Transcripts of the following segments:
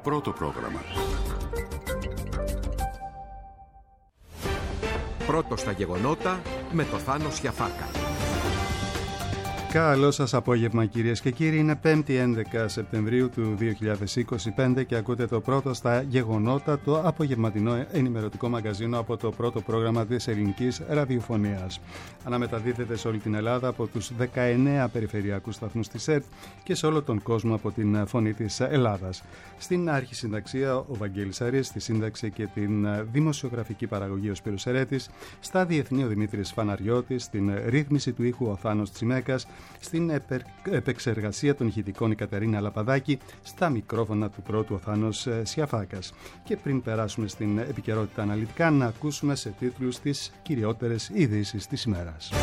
Πρώτο πρόγραμμα. Πρώτο στα γεγονότα με το Θάνο Σιαφάκα. Καλό σας απόγευμα κυρίες και κύριοι, είναι 5η 11 Σεπτεμβρίου του 2025 και ακούτε το πρώτο στα γεγονότα, το απογευματινό ενημερωτικό μαγαζίνο από το πρώτο πρόγραμμα της ελληνικής ραδιοφωνίας. Αναμεταδίδεται σε όλη την Ελλάδα από τους 19 περιφερειακούς σταθμούς της ΕΡΤ και σε όλο τον κόσμο από την Φωνή της Ελλάδας. Στην αρχισυνταξία ο Βαγγέλης Αρής, στη σύνταξη και την δημοσιογραφική παραγωγή ο Σπύρος Ερέτης, στα διεθνή ο Δημήτρης Φαναριώτης, στην ρύθμιση του ήχου ο Θάνος Τσιμέκας, στην επεξεργασία των ηχητικών η Κατερίνα Λαπαδάκη, στα μικρόφωνα του πρώτου ο Θάνος Σιαφάκας. Και πριν περάσουμε στην επικαιρότητα αναλυτικά, να ακούσουμε σε τίτλους τις κυριότερες ειδήσεις της ημέρας.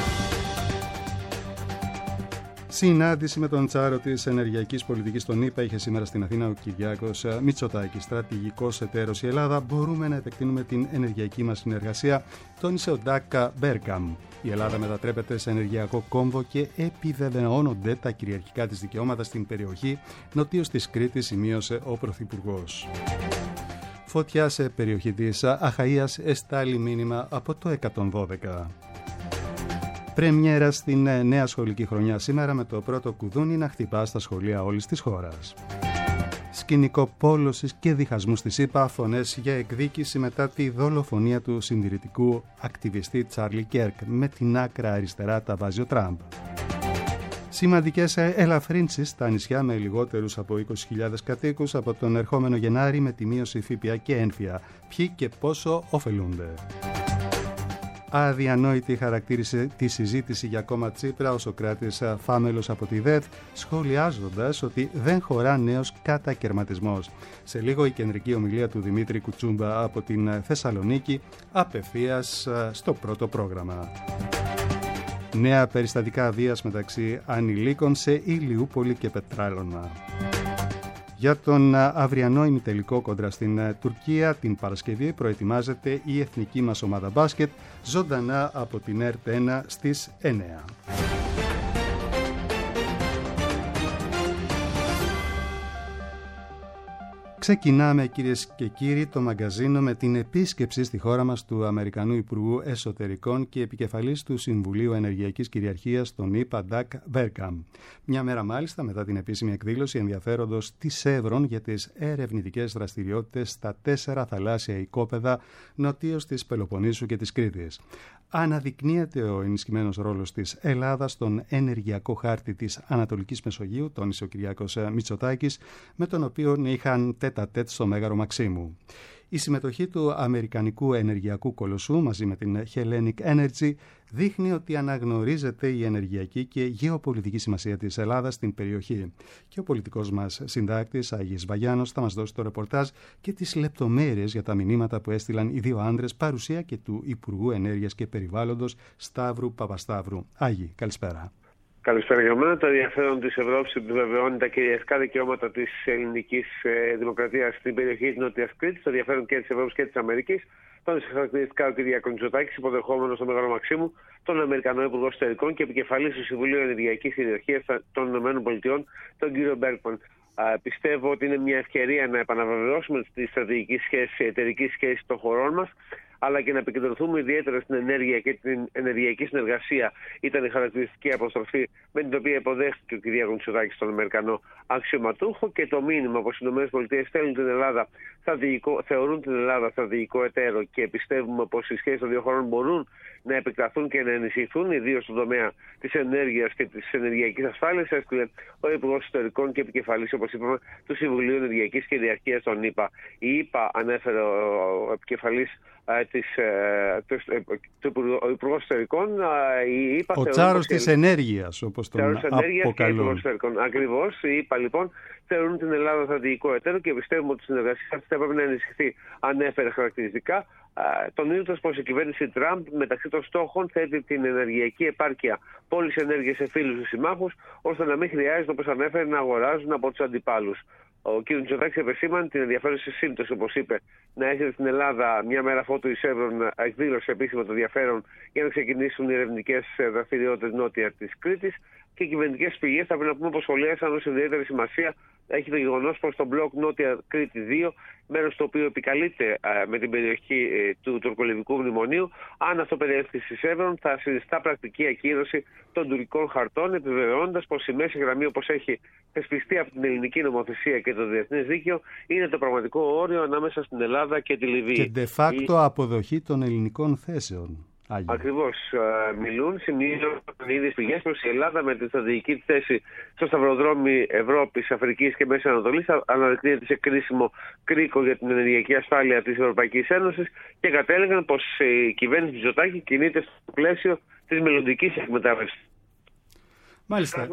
Συνάντηση με τον τσάρο της ενεργειακής πολιτικής στον ΗΠΑ είχε σήμερα στην Αθήνα ο Κυριάκος Μητσοτάκης. Στρατηγικός εταίρος η Ελλάδα, μπορούμε να επεκτείνουμε την ενεργειακή μας συνεργασία, τόνισε ο Ντάκα Μπέρκαμ. Η Ελλάδα μετατρέπεται σε ενεργειακό κόμβο και επιβεβαιώνονται τα κυριαρχικά της δικαιώματα στην περιοχή νοτίως της Κρήτης, σημείωσε ο Πρωθυπουργός. Φωτιά σε περιοχή της Αχαΐας, εστάλει μήνυμα από το 112. Πρεμιέρα στην νέα σχολική χρονιά σήμερα, με το πρώτο κουδούνι να χτυπά στα σχολεία όλης της χώρας. Σκηνικό πόλωσης και διχασμού στη ΣΥΠΑ, φωνές για εκδίκηση μετά τη δολοφονία του συντηρητικού ακτιβιστή Τσάρλι Κέρκ. Με την άκρα αριστερά τα βάζει ο Τραμπ. Σημαντικές ελαφρύνσεις στα νησιά με λιγότερους από 20.000 κατοίκους από τον ερχόμενο Γενάρη, με τη μείωση ΦΠΑ και ένφια. Ποιοι και πόσο ωφελούνται. Αδιανόητη χαρακτήρισε τη συζήτηση για κόμμα Τσίπρα ο Σωκράτης Φάμελος από τη ΔΕΘ, σχολιάζοντας ότι δεν χωρά νέος κατακερματισμός. Σε λίγο η κεντρική ομιλία του Δημήτρη Κουτσούμπα από την Θεσσαλονίκη, απευθείας στο πρώτο πρόγραμμα. Νέα περιστατικά βίας μεταξύ ανηλίκων σε Ηλιούπολη και Πετράλωνα. Για τον αυριανό ημιτελικό κόντρα στην Τουρκία την Παρασκευή προετοιμάζεται η εθνική μας ομάδα μπάσκετ, ζωντανά από την ΕΡΤ1 στις 9. Ξεκινάμε κυρίες και κύριοι το μαγκαζίνο με την επίσκεψη στη χώρα μας του Αμερικανού Υπουργού Εσωτερικών και επικεφαλής του Συμβουλίου Ενεργειακής Κυριαρχίας, τον ΗΠΑ Ντάκ Μπέρκαμ. Μια μέρα μάλιστα μετά την επίσημη εκδήλωση ενδιαφέροντος της Chevron για τις ερευνητικές δραστηριότητες στα 4 θαλάσσια οικόπεδα νοτίως της Πελοποννήσου και της Κρήτης. Αναδεικνύεται ο ενισχυμένος ρόλος της Ελλάδας στον ενεργειακό χάρτη της Ανατολικής Μεσογείου, τόνισε ο Κυριάκος Μητσοτάκης, με τον οποίο είχαν τέτα-τέτ στο Μέγαρο Μαξίμου. Η συμμετοχή του Αμερικανικού ενεργειακού κολοσσού μαζί με την Hellenic Energy δείχνει ότι αναγνωρίζεται η ενεργειακή και γεωπολιτική σημασία της Ελλάδας στην περιοχή. Και ο πολιτικός μας συντάκτης Άγης Βαγιάνος θα μας δώσει το ρεπορτάζ και τις λεπτομέρειες για τα μηνύματα που έστειλαν οι δύο άντρες, παρουσία και του Υπουργού Ενέργειας και Περιβάλλοντος Σταύρου Παπασταύρου. Άγη, καλησπέρα. Καλησπέρα για μένα. Το ενδιαφέρον της Ευρώπης επιβεβαιώνει τα κυριαρχικά δικαιώματα της ελληνικής δημοκρατίας στην περιοχή της Νότιας Κρήτης, το ενδιαφέρον και της Ευρώπης και της Αμερικής. Τόνισε χαρακτηριστικά ο Κυριάκος Μητσοτάκης, υποδεχόμενος στο Μέγαρο Μαξίμου τον Αμερικανό Υπουργό Εσωτερικών και επικεφαλής του Συμβουλίου Ενεργειακής Κυριαρχίας των ΗΠΑ, τον κύριο Μπέρκμαν. Πιστεύω ότι είναι μια ευκαιρία να επαναβεβαιώσουμε τη στρατηγική σχέση, εταιρική σχέση των χωρών μας, αλλά και να επικεντρωθούμε ιδιαίτερα στην ενέργεια και την ενεργειακή συνεργασία. Ήταν η χαρακτηριστική αποστροφή με την οποία υποδέχτηκε ο Κυριάκος Μητσοτάκης τον Αμερικανό αξιωματούχο, και το μήνυμα πως οι ΗΠΑ θεωρούν την Ελλάδα στρατηγικό εταίρο και πιστεύουμε πως οι σχέσεις των δύο χωρών μπορούν να επεκταθούν και να ενισχυθούν, ιδίως στον τομέα της ενέργειας και της ενεργειακής ασφάλειας, έστειλε ο Υπουργός Ιστορικών και επικεφαλής, όπως είπαμε, του Συμβουλίου Ενεργειακής Κυριαρχίας των ΗΠΑ. Η ΗΠΑ, ανέφερε ο επικεφαλής ο Υπουργός Εσωτερικών, ο τσάρος της ενέργειας, όπως τον αποκαλούν. Ακριβώς, οι ΗΠΑ λοιπόν θεωρούν την Ελλάδα στρατηγικό εταίρο και πιστεύουμε ότι η συνεργασία αυτή θα πρέπει να ενισχυθεί. Ανέφερε χαρακτηριστικά, τονίζοντας πως η κυβέρνηση Τραμπ μεταξύ των στόχων θέτει την ενεργειακή επάρκεια πόλης ενέργειας σε φίλους και συμμάχους, ώστε να μην χρειάζεται, όπως ανέφερε, να αγοράζουν από τους αντιπάλους. Ο κ. Μητσοτάκης επεσήμανε την ενδιαφέρουσα σύμπτωση, όπως είπε, να έρχεται στην Ελλάδα μια μέρα αφότου η Chevron εκδήλωσε επίσημα το ενδιαφέρον για να ξεκινήσουν οι ερευνητικές δραστηριότητες νότια της Κρήτης, και οι κυβερνητικές πηγές, θα πρέπει να πούμε, πως σχολίασαν ως ιδιαίτερη σημασία έχει το γεγονός πως το μπλοκ Νότια Κρήτη 2, μέρος το οποίο επικαλείται με την περιοχή του τουρκολιβικού μνημονίου, αν αυτό περιέλθει στη Σέβρον, θα συνιστά πρακτική ακύρωση των τουρκικών χαρτών, επιβεβαιώντας πως η μέση γραμμή, όπως έχει θεσπιστεί από την ελληνική νομοθεσία και το διεθνές δίκαιο, είναι το πραγματικό όριο ανάμεσα στην Ελλάδα και τη Λιβύη. Και de facto αποδοχή των ελληνικών θέσεων. Ακριβώς. Μιλούν, σημείωσαν οι ίδιες πηγές πως η Ελλάδα με τη στρατηγική θέση στο σταυροδρόμι Ευρώπης, Αφρικής και Μέσης Ανατολής αναδεικνύεται σε κρίσιμο κρίκο για την ενεργειακή ασφάλεια της Ευρωπαϊκής Ένωσης και κατέληγαν πως η κυβέρνηση Μητσοτάκη κινείται στο πλαίσιο της μελλοντικής εκμετάλλευσης. Μάλιστα.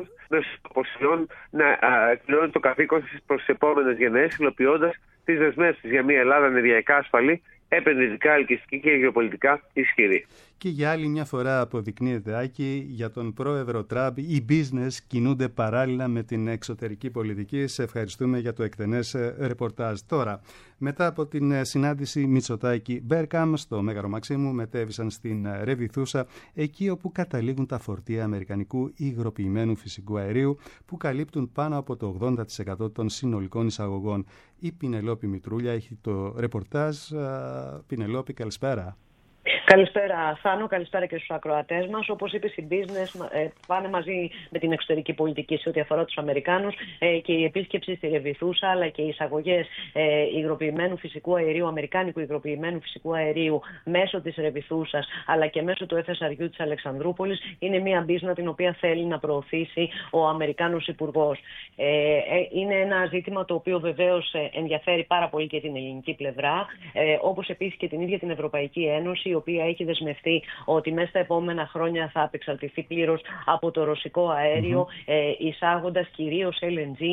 Να εκπληρώνει το καθήκον της προς τις επόμενες γενναίες, υλοποιώντας τις δεσμεύσεις για μια Ελλάδα ενεργειακά ασφαλή, επενδυτικά, ελκυστική και γεωπολιτικά ισχυρή. Και για άλλη μια φορά αποδεικνύεται, Άκη, για τον πρόεδρο Τραμπ οι business κινούνται παράλληλα με την εξωτερική πολιτική. Σε ευχαριστούμε για το εκτενές ρεπορτάζ. Τώρα, μετά από την συνάντηση Μητσοτάκη-Μπέρκαμ στο Μέγαρο Μαξίμου, μετέβησαν στην Ρεβιθούσα, εκεί όπου καταλήγουν τα φορτία αμερικανικού υγροποιημένου φυσικού αερίου που καλύπτουν πάνω από το 80% των συνολικών εισαγωγών. Η Πινελόπη Μητρούλια έχει το ρεπορτάζ. Πινελόπη, καλησπέρα. Καλησπέρα Θάνο, καλησπέρα και στους ακροατές μας. Όπως είπες, οι business πάνε μαζί με την εξωτερική πολιτική σε ό,τι αφορά τους Αμερικάνους και η επίσκεψη στη Ρεβιθούσα αλλά και οι εισαγωγές υγροποιημένου φυσικού αερίου, αμερικάνικου υγροποιημένου φυσικού αερίου μέσω της Ρεβιθούσας αλλά και μέσω του FSRU της Αλεξανδρούπολης είναι μια business την οποία θέλει να προωθήσει ο Αμερικάνος Υπουργός. Είναι ένα ζήτημα το οποίο βεβαίως ενδιαφέρει πάρα πολύ και την ελληνική πλευρά, όπως επίσης και την ίδια την Ευρωπαϊκή Ένωση, η οποία έχει δεσμευτεί ότι μέσα στα επόμενα χρόνια θα απεξαρτηθεί πλήρως από το ρωσικό αέριο, εισάγοντας κυρίως LNG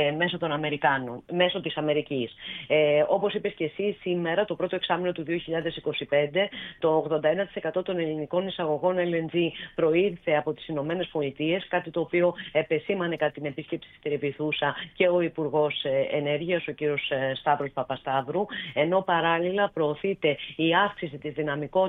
μέσω της Αμερικής. Όπως είπες και εσύ, σήμερα, το πρώτο εξάμηνο του 2025, το 81% των ελληνικών εισαγωγών LNG προήλθε από τις Ηνωμένες Πολιτείες, κάτι το οποίο επεσήμανε κατά την επίσκεψη στη Ρεβιθούσα και ο Υπουργός Ενέργειας, ο κ. Σταύρος Παπασταύρου, ενώ παράλληλα προωθείται η αύξηση της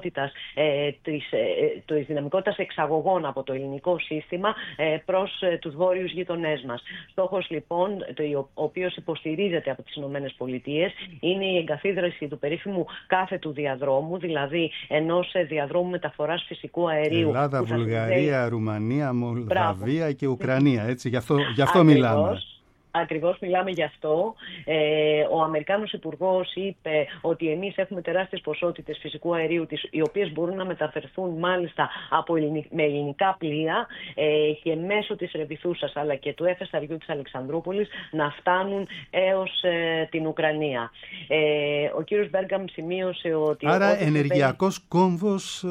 δυναμικότητας εξαγωγών από το ελληνικό σύστημα προς τους βόρειους γειτονές μας. Στόχος λοιπόν, ο οποίος υποστηρίζεται από τις Ηνωμένες Πολιτείες, είναι η εγκαθίδρυση του περίφημου κάθετου διαδρόμου, δηλαδή ενός διαδρόμου μεταφοράς φυσικού αερίου. Ελλάδα, Βουλγαρία, Ρουμανία, Μολδαβία και Ουκρανία, έτσι, γι' αυτό μιλάμε. Ακριβώς μιλάμε γι' αυτό. Ο Αμερικάνος Υπουργός είπε ότι εμείς έχουμε τεράστιες ποσότητες φυσικού αερίου, οι οποίες μπορούν να μεταφερθούν μάλιστα με ελληνικά πλοία και μέσω της Ρεβιθούσας αλλά και του FSRU της Αλεξανδρούπολης να φτάνουν έως την Ουκρανία. Ο κύριος Μπέργκαμ σημείωσε ότι... Άρα ενεργειακός κόμβος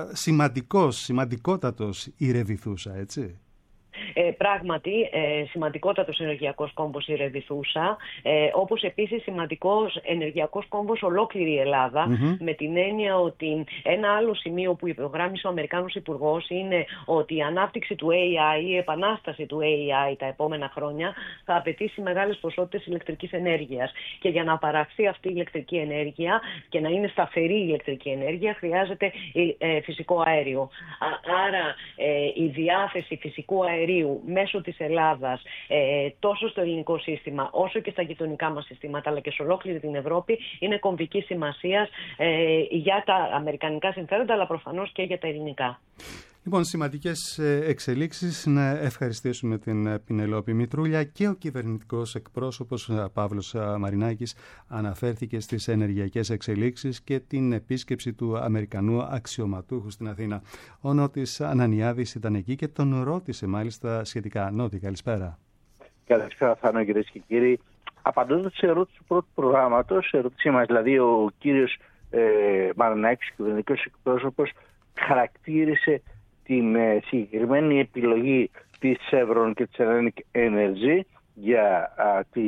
σημαντικότατος η Ρεβιθούσα, έτσι. Πράγματι, σημαντικότατος ενεργειακός κόμβος η Ρεβιθούσα, όπως επίσης σημαντικός ενεργειακός κόμβος ολόκληρη η Ελλάδα, με την έννοια ότι ένα άλλο σημείο που υπογράμμισε ο Αμερικάνος Υπουργός είναι ότι η ανάπτυξη του AI, η επανάσταση του AI τα επόμενα χρόνια θα απαιτήσει μεγάλες ποσότητες ηλεκτρικής ενέργειας. Και για να παραχθεί αυτή η ηλεκτρική ενέργεια και να είναι σταθερή η ηλεκτρική ενέργεια, χρειάζεται φυσικό αέριο. Άρα η διάθεση φυσικού αερίου μέσω της Ελλάδας τόσο στο ελληνικό σύστημα όσο και στα γειτονικά μας συστήματα αλλά και σε ολόκληρη την Ευρώπη είναι κομβικής σημασίας για τα αμερικανικά συμφέροντα αλλά προφανώς και για τα ελληνικά. Λοιπόν, σημαντικές εξελίξεις. Να ευχαριστήσουμε την Πινελόπη Μητρούλια. Και ο κυβερνητικός εκπρόσωπος Παύλος Μαρινάκης αναφέρθηκε στις ενεργειακές εξελίξεις και την επίσκεψη του Αμερικανού αξιωματούχου στην Αθήνα. Ο Νότης Ανανιάδης ήταν εκεί και τον ρώτησε μάλιστα σχετικά. Νότη, καλησπέρα. Καλησπέρα, Θάνο, κυρίες και κύριοι. Απαντώντας σε ερώτηση του πρώτου προγράμματος, σε ερώτησή μας, δηλαδή ο κύριος Μαρινάκης, κυβερνητικός εκπρόσωπος, χαρακτήριζε την συγκεκριμένη επιλογή της Chevron και της Energy για την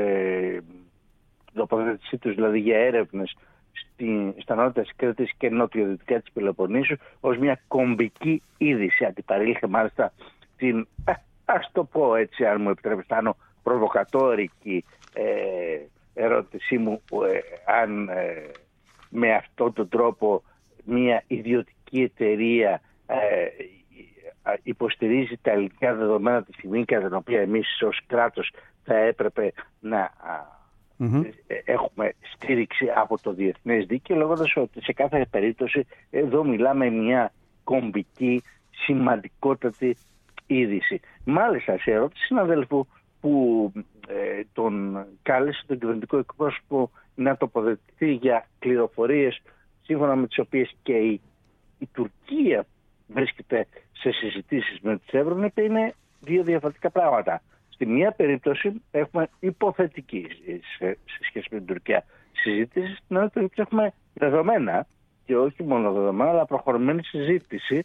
τοποθέτησή τους, δηλαδή για έρευνες στα νότια της Κρήτης και νότιο-δυτικά της Πελοποννήσου, ως μια κομβική είδηση. Αντιπαρήλθε μάλιστα την, ας το πω έτσι, αν μου επιτρέπετε, προβοκατόρικη ερώτησή μου, αν με αυτόν τον τρόπο μια ιδιωτική εταιρεία υποστηρίζει τα ελληνικά δεδομένα τη στιγμή κατά την οποία εμείς ως κράτος θα έπρεπε να έχουμε στήριξη από το διεθνές δίκαιο, λέγοντας ότι σε κάθε περίπτωση εδώ μιλάμε μια κομβική, σημαντικότατη είδηση. Μάλιστα, σε ερώτηση συναδέλφου που τον κάλεσε τον κυβερνητικό εκπρόσωπο να τοποθετηθεί για πληροφορίες σύμφωνα με τις οποίες και η Τουρκία βρίσκεται σε συζητήσεις με τη Chevron, είναι δύο διαφορετικά πράγματα. Στη μία περίπτωση έχουμε υποθετική σε σχέση με την Τουρκία συζήτηση, στην άλλη περίπτωση έχουμε δεδομένα, και όχι μόνο δεδομένα, αλλά προχωρημένη συζήτηση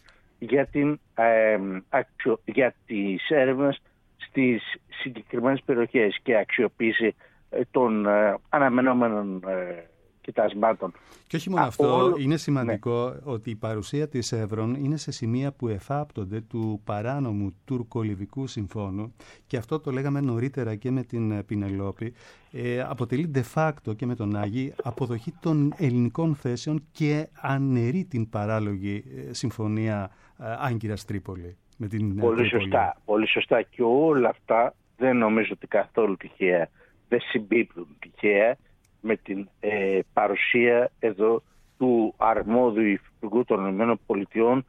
για τις έρευνες στις συγκεκριμένες περιοχές και αξιοποίηση των αναμενόμενων κοιτασμάτων. Και όχι μόνο αυτό, είναι σημαντικό ότι η παρουσία της Chevron είναι σε σημεία που εφάπτονται του παράνομου τουρκο-λιβικού συμφώνου, και αυτό το λέγαμε νωρίτερα και με την Πινελόπη, αποτελεί de facto και με τον Άγη αποδοχή των ελληνικών θέσεων και αναιρεί την παράλογη συμφωνία Άγκυρας-Τρίπολη. Πολύ σωστά, και όλα αυτά δεν νομίζω ότι καθόλου τυχαία, δεν συμπίπτουν τυχαία με την παρουσία εδώ του αρμόδιου υφυπουργού των ΗΠΑ,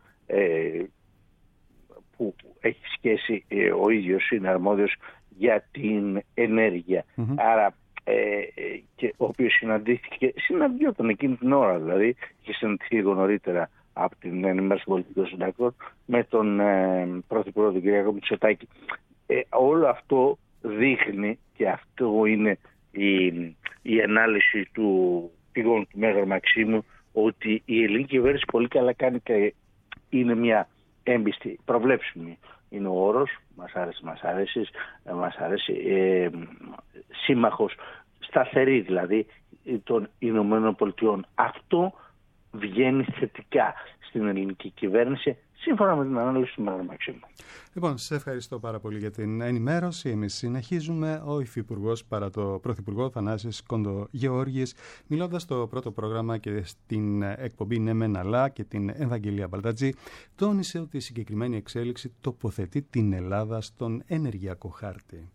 που έχει σχέση, ο ίδιος είναι αρμόδιος για την ενέργεια. Άρα, και ο οποίος συναντιόταν εκείνη την ώρα, δηλαδή είχε συναντηθεί λίγο νωρίτερα από την ενημέρωση πολιτικών συντακτών με τον Πρωθυπουργό τον κ. Μητσοτάκη. Όλο αυτό δείχνει, και αυτό είναι η ανάλυση του πηγών του Μέγαρου Μαξίμου, ότι η ελληνική κυβέρνηση πολύ καλά κάνει και είναι μια έμπιστη, προβλέψιμη είναι ο όρος, μας αρέσει, σύμμαχος, σταθερή δηλαδή των Ηνωμένων Πολιτειών. Αυτό βγαίνει θετικά στην ελληνική κυβέρνηση, σύμφωνα με την ανάλυση του Μέγαρου Μαξίμου. Λοιπόν, σε ευχαριστώ πάρα πολύ για την ενημέρωση. Εμείς συνεχίζουμε. Ο Υφυπουργός παρά το Πρωθυπουργό Θανάσης Κοντογεώργης, μιλώντας στο πρώτο πρόγραμμα και στην εκπομπή «Ναι μεν αλλά» και την Ευαγγελία Μπαλτατζή, τόνισε ότι η συγκεκριμένη εξέλιξη τοποθετεί την Ελλάδα στον ενεργειακό χάρτη.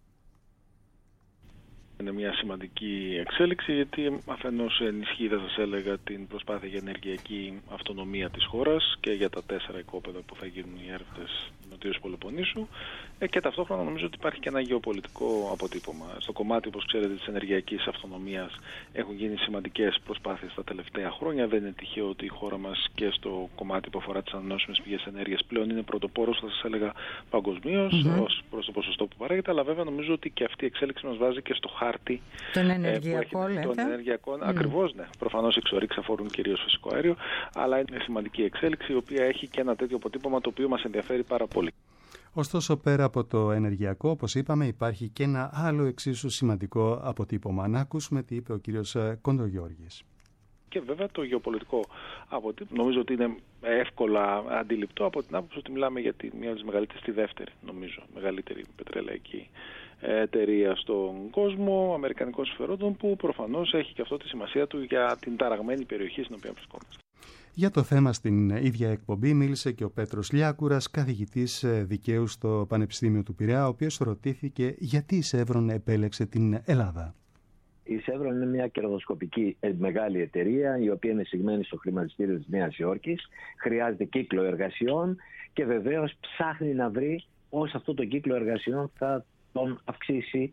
Είναι μια σημαντική εξέλιξη, γιατί αφενός ενισχύει, θα σας έλεγα, την προσπάθεια για ενεργειακή αυτονομία της χώρας και για τα 4 οικόπεδα που θα γίνουν οι έρευνες Νοτιούς Πελοποννήσου, και ταυτόχρονα νομίζω ότι υπάρχει και ένα γεωπολιτικό αποτύπωμα. Στο κομμάτι, όπως ξέρετε, της ενεργειακής αυτονομίας έχουν γίνει σημαντικές προσπάθειες τα τελευταία χρόνια. Δεν είναι τυχαίο ότι η χώρα μας και στο κομμάτι που αφορά τις ανανεώσιμες πηγές ενέργειας πλέον είναι πρωτοπόρος, θα σας έλεγα, παγκοσμίως, ως προς το ποσοστό που παράγεται. Αλλά βέβαια νομίζω ότι και αυτή η εξέλιξη μας βάζει και στο χάρτη τον ενεργειακό, Ακριβώς, ναι. Προφανώς οι εξορίξεις αφορούν κυρίως φυσικό αέριο, αλλά είναι μια σημαντική εξέλιξη, η οποία έχει και ένα τέτοιο αποτύπωμα το οποίο μας ενδιαφέρει πάρα πολύ. Ωστόσο, πέρα από το ενεργειακό, όπως είπαμε, υπάρχει και ένα άλλο εξίσου σημαντικό αποτύπωμα. Να ακούσουμε τι είπε ο κύριος Κοντογεώργης. Και βέβαια το γεωπολιτικό αποτύπωμα νομίζω ότι είναι εύκολα αντιληπτό, από την άποψη ότι μιλάμε για μία από τις μεγαλύτερες, τη δεύτερη, νομίζω, μεγαλύτερη πετρελαϊκή εταιρεία στον κόσμο, αμερικανικών συμφερόντων, που προφανώς έχει και αυτό τη σημασία του για την ταραγμένη περιοχή στην οποία βρισκόμαστε. Για το θέμα στην ίδια εκπομπή μίλησε και ο Πέτρος Λιάκουρας, καθηγητής δικαίου στο Πανεπιστήμιο του Πειραιά, ο οποίος ρωτήθηκε γιατί η Chevron επέλεξε την Ελλάδα. Η Chevron είναι μια κερδοσκοπική μεγάλη εταιρεία, η οποία είναι εισηγμένη στο χρηματιστήριο της Νέας Υόρκης, χρειάζεται κύκλο εργασιών και βεβαίως ψάχνει να βρει πώς αυτό το κύκλο εργασιών θα τον αυξήσει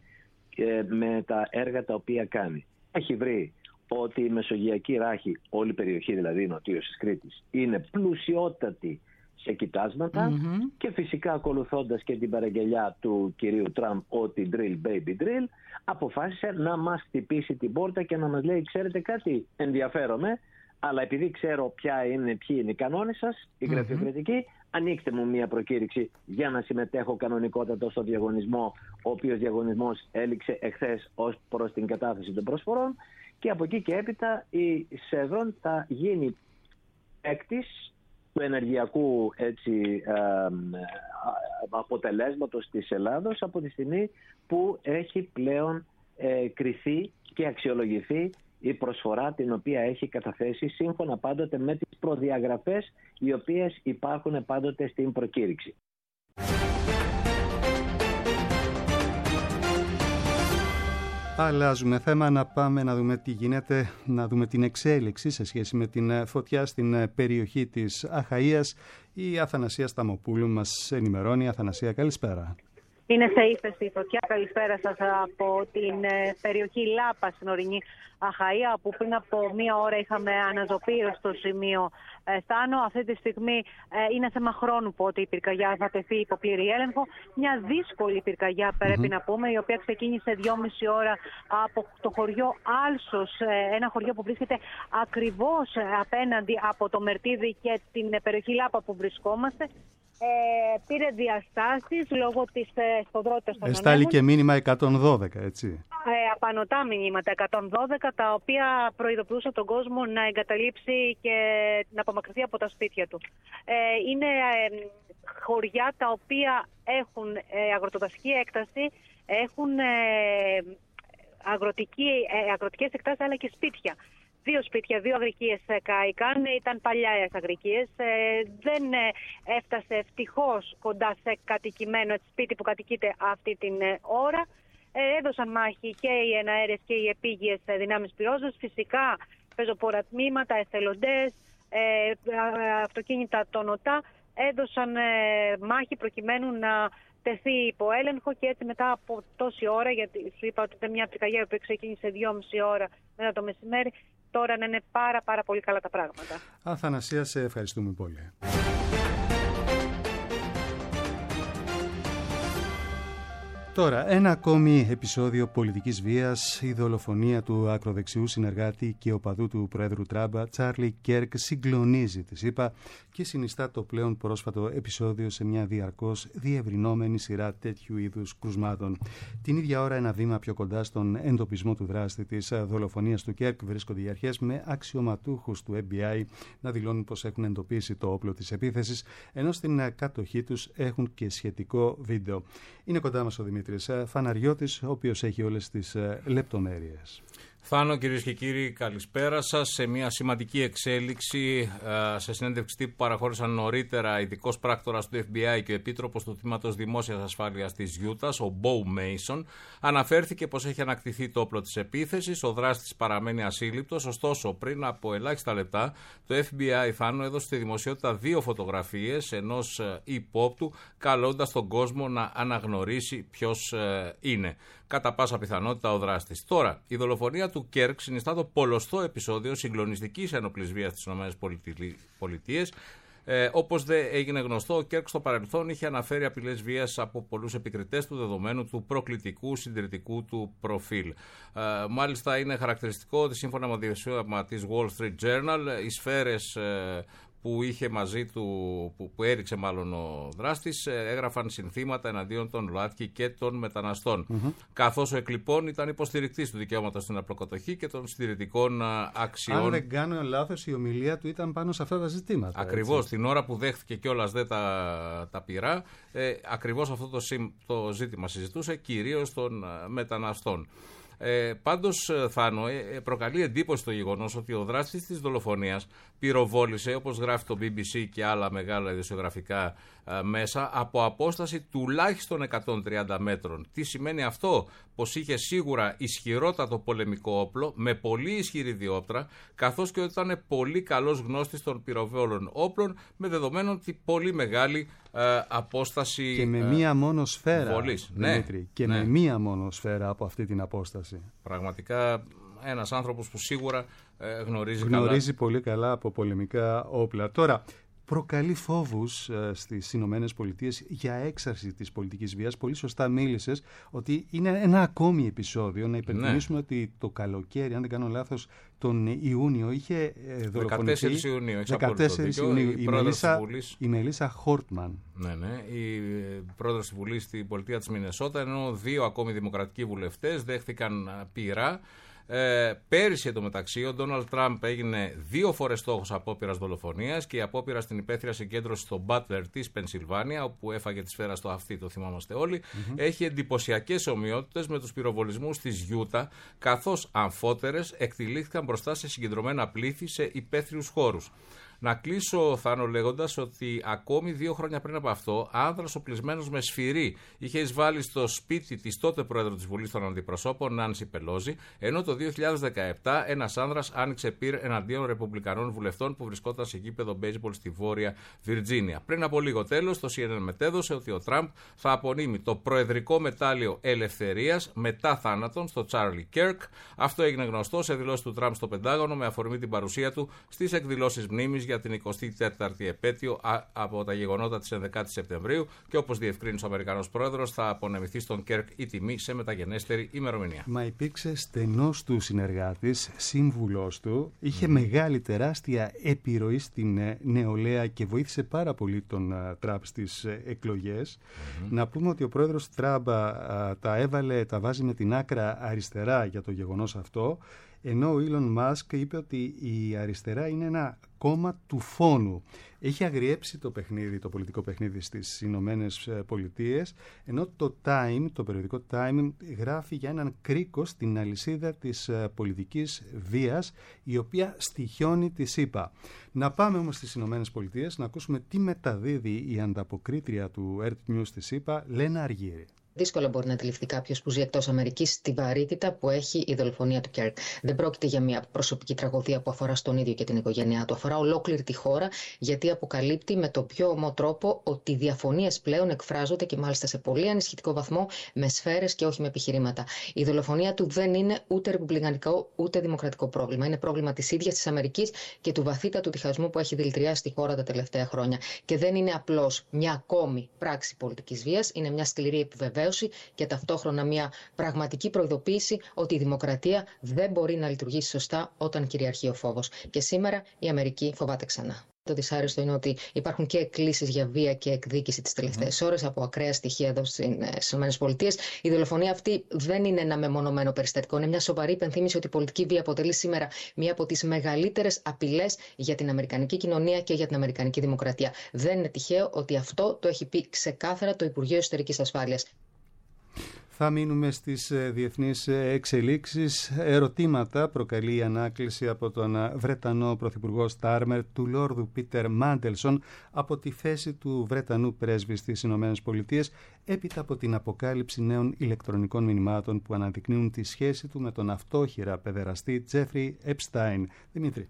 με τα έργα τα οποία κάνει. Έχει βρει ότι η Μεσογειακή Ράχη, όλη η περιοχή δηλαδή νοτίως της Κρήτης, είναι πλουσιότατη σε κοιτάσματα και φυσικά ακολουθώντας και την παραγγελιά του κυρίου Τραμπ ότι drill baby drill, αποφάσισε να μας χτυπήσει την πόρτα και να μας λέει: ξέρετε κάτι, ενδιαφέρομαι, αλλά επειδή ξέρω ποιοι είναι οι κανόνες σας, η γραφειοκρατική, ανοίξτε μου μια προκήρυξη για να συμμετέχω κανονικότατα στο διαγωνισμό, ο οποίος διαγωνισμός έληξε εχθές ως προς την κατάθεση των προσφορών, και από εκεί και έπειτα η Chevron θα γίνει παίκτης του ενεργειακού αποτελέσματος της Ελλάδος από τη στιγμή που έχει πλέον κριθεί και αξιολογηθεί η προσφορά την οποία έχει καταθέσει σύμφωνα πάντοτε με τις προδιαγραφές οι οποίες υπάρχουν πάντοτε στην προκήρυξη. Αλλάζουμε θέμα, να πάμε να δούμε τι γίνεται, να δούμε την εξέλιξη σε σχέση με την φωτιά στην περιοχή της Αχαΐας. Η Αθανασία Σταμοπούλου μας ενημερώνει. Αθανασία, καλησπέρα. Είναι σε ύφεση η φωτιά. Καλησπέρα σας από την περιοχή Λάπα στην ορεινή Αχαΐα, που πριν από μία ώρα είχαμε αναζωπήρωση στο σημείο Θάνο. Αυτή τη στιγμή είναι θέμα χρόνου πότε η πυρκαγιά θα τεθεί υπό πλήρη έλεγχο. Μια δύσκολη πυρκαγιά πρέπει να πούμε, η οποία ξεκίνησε 2,5 ώρα από το χωριό Άλσος, ένα χωριό που βρίσκεται ακριβώς απέναντι από το Μερτίδι και την περιοχή Λάπα που βρισκόμαστε. Πήρε διαστάσεις λόγω της σφοδρότητας των ανέμων. Εστάλει και μήνυμα 112, έτσι. Απανωτά μηνύματα 112, τα οποία προειδοποιούσαν τον κόσμο να εγκαταλείψει και να απομακρυνθεί από τα σπίτια του. Είναι χωριά τα οποία έχουν αγροτοδασική έκταση, έχουν αγροτικές εκτάσεις, αλλά και σπίτια. 2 σπίτια, 2 αγρικίες κάηκαν, ήταν παλιές αγρικίες. Δεν έφτασε ευτυχώς κοντά σε κατοικημένο σπίτι που κατοικείται αυτή την ώρα. Έδωσαν μάχη και οι εναέρειες και οι επίγειες δυνάμεις πυρόσβεσης, φυσικά πεζοπόρα τμήματα, εθελοντές, αυτοκίνητα των ΟΤΑ. Έδωσαν μάχη προκειμένου να τεθεί υπό έλεγχο, και έτσι μετά από τόση ώρα, γιατί σου είπα ότι ήταν μια πυρκαγιά που ξεκίνησε 2,5 ώρα μετά το μεσημέρι, τώρα να είναι πάρα πολύ καλά τα πράγματα. Αθανασία, σε ευχαριστούμε πολύ. Τώρα, ένα ακόμη επεισόδιο πολιτικής βίας, η δολοφονία του ακροδεξιού συνεργάτη και οπαδού του Προέδρου Τραμπ, Τσάρλι Κέρκ, συγκλονίζει τη ΣΥΠΑ και συνιστά το πλέον πρόσφατο επεισόδιο σε μια διαρκώς διευρυνόμενη σειρά τέτοιου είδους κρουσμάτων. Την ίδια ώρα, ένα βήμα πιο κοντά στον εντοπισμό του δράστη της δολοφονίας του Κέρκ βρίσκονται οι αρχές, με αξιωματούχους του FBI να δηλώνουν πως έχουν εντοπίσει το όπλο της επίθεσης, ενώ στην κατοχή τους έχουν και σχετικό βίντεο. Είναι κοντά μας ο Δημήτρης Φαναριώτης, ο οποίος έχει όλες τις λεπτομέρειες. Θάνο, κυρίες και κύριοι, καλησπέρα σας. Σε μια σημαντική εξέλιξη, σε συνέντευξη τύπου που παραχώρησαν νωρίτερα ειδικός πράκτορας του FBI και ο επίτροπος του Τμήματος Δημόσιας Ασφάλειας της Γιούτας, ο Μπόου Μέισον, αναφέρθηκε πως έχει ανακτηθεί το όπλο της επίθεσης. Ο δράστης παραμένει ασύλληπτος. Ωστόσο, πριν από ελάχιστα λεπτά, το FBI, Θάνο, έδωσε στη δημοσιότητα 2 φωτογραφίες ενός υπόπτου, καλώντας τον κόσμο να αναγνωρίσει ποιος είναι. Κατά πάσα πιθανότητα ο δράστης. Τώρα, η δολοφονία του Κέρκ συνιστά το πολλωστό επεισόδιο συγκλονιστικής ένοπλης βίας στις ΗΠΑ. Όπως δεν έγινε γνωστό, ο Κέρκ στο παρελθόν είχε αναφέρει απειλές βίας από πολλούς επικριτές του, δεδομένου του προκλητικού συντηρητικού του προφίλ. Μάλιστα, είναι χαρακτηριστικό ότι σύμφωνα με δημοσίευμα της Wall Street Journal, οι σφαίρες που είχε μαζί του, που έριξε μάλλον ο δράστης, έγραφαν συνθήματα εναντίον των ΛΟΑΤΚΙ και των μεταναστών. Καθώς ο εκλειπών ήταν υποστηρικτής του δικαιώματος στην απλοκατοχή και των συντηρητικών αξιών. Αν δεν κάνω λάθος, η ομιλία του ήταν πάνω σε αυτά τα ζητήματα. Ακριβώς, την ώρα που δέχτηκε κιόλας δεν τα πειρά, ακριβώς αυτό το ζήτημα συζητούσε, κυρίως των μεταναστών. Πάντως, Θάνο, προκαλεί εντύπωση το γεγονός ότι ο δράστης της δολοφονίας πυροβόλησε, όπως γράφει το BBC και άλλα μεγάλα ειδησιογραφικά μέσα, από απόσταση τουλάχιστον 130 μέτρων. Τι σημαίνει αυτό? Πως είχε σίγουρα ισχυρότατο πολεμικό όπλο με πολύ ισχυρή διόπτρα, καθώς και ότι ήταν πολύ καλός γνώστης των πυροβόλων όπλων, με δεδομένο ότι πολύ μεγάλη απόσταση. Και με μία μόνο σφαίρα, Δημήτρη, ναι, και με μία μόνο σφαίρα από αυτή την απόσταση. Πραγματικά ένας άνθρωπος που σίγουρα γνωρίζει πολύ καλά από πολεμικά όπλα. Τώρα, προκαλεί φόβους στις Ηνωμένες Πολιτείες για έξαρση της πολιτικής βίας. Πολύ σωστά μίλησες ότι είναι ένα ακόμη επεισόδιο. Να υπενθυμίσουμε ότι το καλοκαίρι, αν δεν κάνω λάθος, τον Ιούνιο είχε δολοφονηθεί. 14 Ιουνίου, 14 Ιουνίου, η Μελίσσα Χόρτμαν. Ναι, η πρόεδρος της Βουλής στην πολιτεία της Μινεσότα, ενώ 2 ακόμη δημοκρατικοί βουλευτές δέχθηκαν πειρά. Πέρυσι εντωμεταξύ ο Ντόναλντ Τραμπ έγινε 2 φορές στόχος απόπειρας δολοφονίας, και η απόπειρα στην υπαίθρια συγκέντρωση στο Μπάτλερ της Πενσιλβάνια, όπου έφαγε τη σφαίρα στο αυτί, το θυμάμαστε όλοι, έχει εντυπωσιακές ομοιότητες με τους πυροβολισμούς της Γιούτα, καθώς αμφότερες εκτυλίχθηκαν μπροστά σε συγκεντρωμένα πλήθη σε υπαίθριους χώρους. Να κλείσω, Θάνο, λέγοντας ότι ακόμη 2 χρόνια πριν από αυτό, άνδρας οπλισμένος με σφυρί είχε εισβάλει στο σπίτι της τότε πρόεδρου της Βουλής των Αντιπροσώπων, Νάνση Πελόζη, ενώ το 2017 ένας άνδρας άνοιξε πυρ εναντίον ρεπουμπλικανών βουλευτών που βρισκόταν σε γήπεδο μπέιζμπολ στη Βόρεια Βιρτζίνια. Πριν από λίγο τέλος, το CNN μετέδωσε ότι ο Τραμπ θα απονείμει το προεδρικό μετάλλιο ελευθερίας μετά θάνατον στο Τσάρλι Κέρκ. Αυτό έγινε γνωστό σε δηλώσεις του Τραμπ στο Πεντάγωνο με αφορμή την παρουσία του στις εκδηλώσεις μνήμης για την 24η επέτειο από τα γεγονότα της 11ης Σεπτεμβρίου και όπως διευκρίνησε ο Αμερικανός πρόεδρος, θα απονεμηθεί στον Κέρκ η τιμή σε μεταγενέστερη ημερομηνία. Μα υπήρξε στενός του συνεργάτης, σύμβουλός του, είχε μεγάλη τεράστια επιρροή στην νεολαία και βοήθησε πάρα πολύ τον Τραμπ στις εκλογές. Να πούμε ότι ο πρόεδρος Τραμπ τα βάζει με την άκρα αριστερά για το γεγονός αυτό, ενώ ο Elon Musk είπε ότι η αριστερά είναι ένα κόμμα του φόνου. Έχει αγριέψει το πολιτικό παιχνίδι στις Ηνωμένες Πολιτείες, ενώ το περιοδικό Time γράφει για έναν κρίκο στην αλυσίδα της πολιτικής βίας, η οποία στοιχιώνει τη ΣΥΠΑ. Να πάμε όμως στις Ηνωμένες Πολιτείες να ακούσουμε τι μεταδίδει η ανταποκρίτρια του Earth News της ΣΥΠΑ, Λένα Αργύρη. Δύσκολα μπορεί να αντιληφθεί κάποιο που ζει εκτός Αμερικής τη βαρύτητα που έχει η δολοφονία του Κέρκ. Δεν πρόκειται για μια προσωπική τραγωδία που αφορά στον ίδιο και την οικογένειά του. Αφορά ολόκληρη τη χώρα, γιατί αποκαλύπτει με το πιο ομό τρόπο ότι οι διαφωνίες πλέον εκφράζονται και μάλιστα σε πολύ ανησυχητικό βαθμό με σφαίρες και όχι με επιχειρήματα. Η δολοφονία του δεν είναι ούτε ρεπουμπλικανικό ούτε δημοκρατικό πρόβλημα. Είναι πρόβλημα της ίδιας της Αμερικής και του βαθύτατου διχασμού που έχει δηλητηριάσει τη χώρα τα τελευταία χρόνια. Και δεν είναι απλώς μια ακόμη πράξη πολιτικής βίας, είναι μια σκληρή επιβεβαίωση και ταυτόχρονα μια πραγματική προειδοποίηση ότι η δημοκρατία δεν μπορεί να λειτουργήσει σωστά όταν κυριαρχεί ο φόβος. Και σήμερα η Αμερική φοβάται ξανά. Το δυσάρεστο είναι ότι υπάρχουν και εκκλήσεις για βία και εκδίκηση τις τελευταίες ώρες από ακραία στοιχεία εδώ στις ΗΠΑ. Η δολοφονία αυτή δεν είναι ένα μεμονωμένο περιστατικό. Είναι μια σοβαρή υπενθύμηση ότι η πολιτική βία αποτελεί σήμερα μία από τις μεγαλύτερες απειλές για την αμερικανική κοινωνία και για την αμερικανική δημοκρατία. Δεν είναι τυχαίο ότι αυτό το έχει πει ξεκάθαρα το Υπουργείο Εσωτερικής Ασφάλειας. Θα μείνουμε στις διεθνείς εξελίξεις. Ερωτήματα προκαλεί η ανάκληση από τον Βρετανό Πρωθυπουργό Στάρμερ του Λόρδου Πίτερ Μάντελσον από τη θέση του Βρετανού πρέσβη στις Ηνωμένες Πολιτείες έπειτα από την αποκάλυψη νέων ηλεκτρονικών μηνυμάτων που αναδεικνύουν τη σχέση του με τον αυτόχειρα παιδεραστή Τζέφρι Επστάιν. Δημήτρη.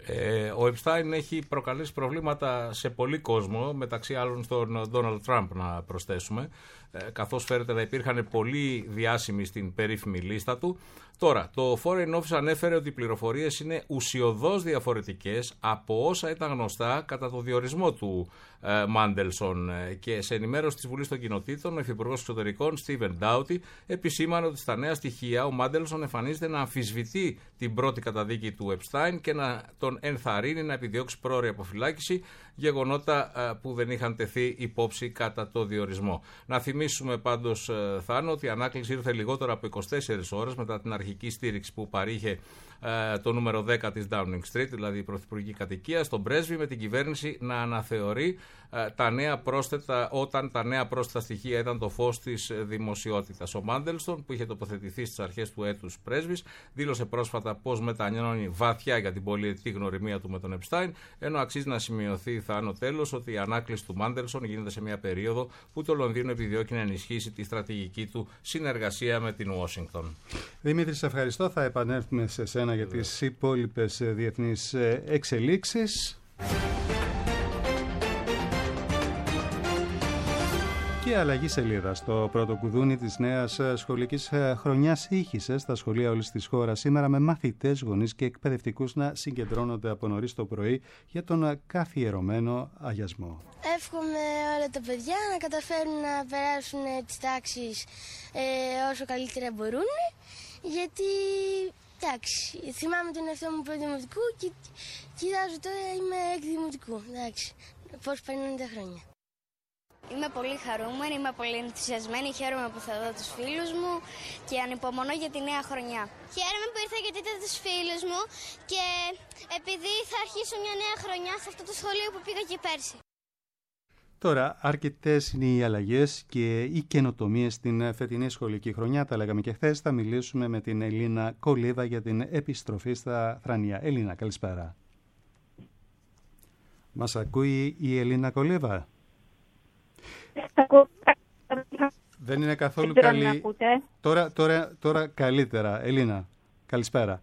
Ο Επστάιν έχει προκαλέσει προβλήματα σε πολλοί κόσμο, μεταξύ άλλων στον Ντόναλντ Τραμπ να προσθέσουμε, καθώς φέρεται να υπήρχαν πολλοί διάσημοι στην περίφημη λίστα του. Τώρα, το Foreign Office ανέφερε ότι οι πληροφορίες είναι ουσιωδώς διαφορετικές από όσα ήταν γνωστά κατά το διορισμό του Μάντελσον, και σε ενημέρωση της Βουλής των Κοινοτήτων, ο Υφυπουργός Εξωτερικών Στίβεν Ντάουτι επισήμανε ότι στα νέα στοιχεία ο Μάντελσον εμφανίζεται να αμφισβητεί την πρώτη καταδίκη του Επστάιν και να τον ενθαρρύνει να επιδιώξει πρόωρη αποφυλάκηση, γεγονότα που δεν είχαν τεθεί υπόψη κατά το διορισμό. Να θυμίσουμε πάντως, Θάνο, ότι η ανάκληση ήρθε λιγότερο από 24 ώρες μετά την αρχική στήριξη που παρήχε το νούμερο 10 της Downing Street, δηλαδή η πρωθυπουργική κατοικία, στον πρέσβη, με την κυβέρνηση να αναθεωρεί όταν τα νέα πρόσθετα στοιχεία ήταν το φως της δημοσιότητας. Ο Μάντελστον, που είχε τοποθετηθεί στις αρχές του έτους πρέσβης, δήλωσε πρόσφατα πως μετανιώνει βαθιά για την πολυετή γνωριμία του με τον Επστάιν, ενώ αξίζει να σημειωθεί, Θάνο, τέλος, ότι η ανάκληση του Μάντελσον γίνεται σε μια περίοδο που το Λονδίνο επιδιώκει να ενισχύσει τη στρατηγική του συνεργασία με την Ουάσιγκτον. Δημήτρη, σε ευχαριστώ. Θα επανέλθουμε σε σένα για τις υπόλοιπες διεθνείς εξελίξεις. Και αλλαγή σελίδα. Στο πρώτο κουδούνι της νέας σχολικής χρονιάς ήχησε στα σχολεία όλης της χώρας σήμερα, με μαθητές, γονείς και εκπαιδευτικούς να συγκεντρώνονται από νωρίς το πρωί για τον καθιερωμένο αγιασμό. Εύχομαι όλα τα παιδιά να καταφέρουν να περάσουν τις τάξεις όσο καλύτερα μπορούν, γιατί εντάξει, θυμάμαι τον εαυτό μου πρώτο δημοτικού και κοιτάζω τώρα είμαι εκδημοτικού. Εντάξει, πώς περνάνε τα χρόνια. Είμαι πολύ χαρούμενη, είμαι πολύ ενθουσιασμένη, χαίρομαι που θα δω τους φίλους μου και ανυπομονώ για τη νέα χρονιά. Χαίρομαι που ήρθα γιατί είδα τους φίλους μου και επειδή θα αρχίσω μια νέα χρονιά σε αυτό το σχολείο που πήγα και πέρσι. Τώρα, αρκετές είναι οι αλλαγές και οι καινοτομίες στην φετινή σχολική χρονιά. Τα λέγαμε και χθες. Θα μιλήσουμε με την Ελίνα Κολίβα για την επιστροφή στα Θρανία. Ελίνα, καλησπέρα. Μας ακούει η Ελίνα Κολίβα? Δεν είναι καθόλου καλή. Τώρα καλύτερα. Ελίνα, καλησπέρα.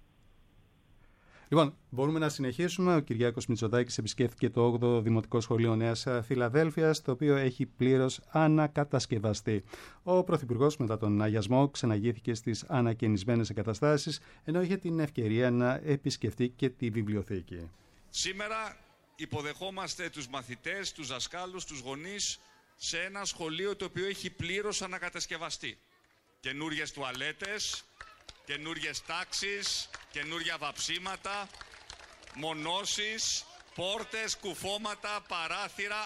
Λοιπόν, μπορούμε να συνεχίσουμε. Ο Κυριάκος Μητσοτάκης επισκέφθηκε το 8ο Δημοτικό Σχολείο Νέας Φιλαδέλφειας, το οποίο έχει πλήρως ανακατασκευαστεί. Ο Πρωθυπουργός, μετά τον αγιασμό, ξαναγήθηκε στις ανακαινισμένες εγκαταστάσεις, ενώ είχε την ευκαιρία να επισκεφτεί και τη βιβλιοθήκη. Σήμερα υποδεχόμαστε τους μαθητές, τους δασκάλους, τους γονείς σε ένα σχολείο το οποίο έχει πλήρως ανακατασκευαστεί. Καινούριες τουαλέτες, καινούριες τάξεις, καινούρια βαψίματα, μονώσεις, πόρτες, κουφώματα, παράθυρα,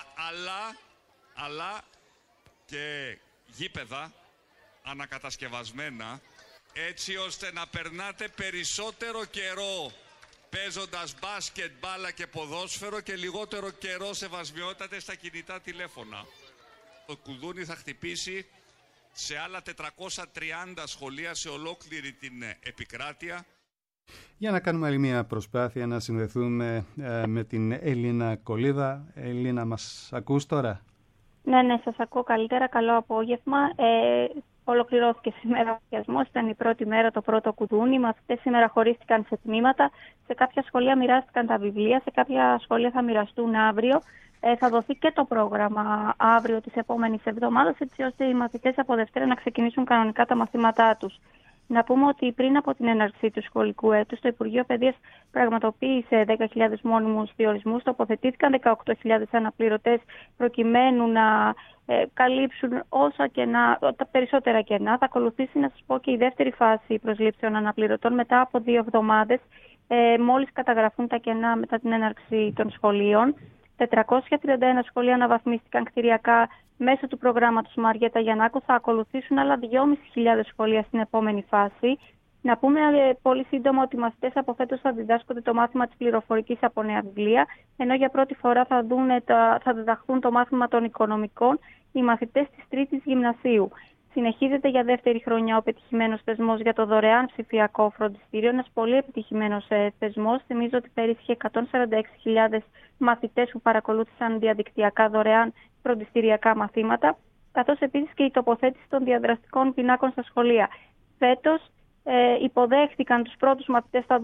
αλλά και γήπεδα ανακατασκευασμένα, έτσι ώστε να περνάτε περισσότερο καιρό παίζοντας μπάσκετ, μπάλα και ποδόσφαιρο και λιγότερο καιρό σεβασμιότατε στα κινητά τηλέφωνα. Το κουδούνι θα χτυπήσει σε άλλα 430 σχολεία σε ολόκληρη την επικράτεια. Για να κάνουμε άλλη μια προσπάθεια να συνδεθούμε με την Ελίνα Κολίβα. Ελίνα, μας ακούς τώρα? Ναι, σας ακούω καλύτερα. Καλό απόγευμα. Ολοκληρώθηκε σήμερα ο αγιασμός. Ήταν η πρώτη μέρα, το πρώτο κουδούνι. Οι μαθητές σήμερα χωρίστηκαν σε τμήματα. Σε κάποια σχολεία μοιράστηκαν τα βιβλία, σε κάποια σχολεία θα μοιραστούν αύριο. Θα δοθεί και το πρόγραμμα αύριο της επόμενης εβδομάδας, έτσι ώστε οι μαθητές από Δευτέρα να ξεκινήσουν κανονικά τα μαθήματά τους. Να πούμε ότι πριν από την έναρξη του σχολικού έτους, το Υπουργείο Παιδείας πραγματοποίησε 10.000 μόνιμους διορισμούς, τοποθετήθηκαν 18.000 αναπληρωτές προκειμένου να καλύψουν τα περισσότερα κενά. Θα ακολουθήσει, να σας πω, και η δεύτερη φάση προσλήψεων αναπληρωτών μετά από 2 εβδομάδες, μόλις καταγραφούν τα κενά μετά την έναρξη των σχολείων. 431 σχολεία αναβαθμίστηκαν κτηριακά μέσω του προγράμματος Μαριέτα Γιαννάκου. Θα ακολουθήσουν άλλα 2.500 σχολεία στην επόμενη φάση. Να πούμε πολύ σύντομα ότι οι μαθητές από φέτος θα διδάσκονται το μάθημα της πληροφορικής από νέα βιβλία, ενώ για πρώτη φορά θα διδαχθούν το μάθημα των οικονομικών οι μαθητές της 3ης Γυμνασίου. Συνεχίζεται για δεύτερη χρονιά ο πετυχημένος θεσμός για το δωρεάν ψηφιακό φροντιστήριο, ένας πολύ επιτυχημένος θεσμός. Θυμίζω ότι πέρυσι είχε 146.000 μαθητές που παρακολούθησαν διαδικτυακά δωρεάν φροντιστηριακά μαθήματα, καθώς επίσης και η τοποθέτηση των διαδραστικών πινάκων στα σχολεία. Φέτος υποδέχτηκαν τους πρώτους μαθητές τα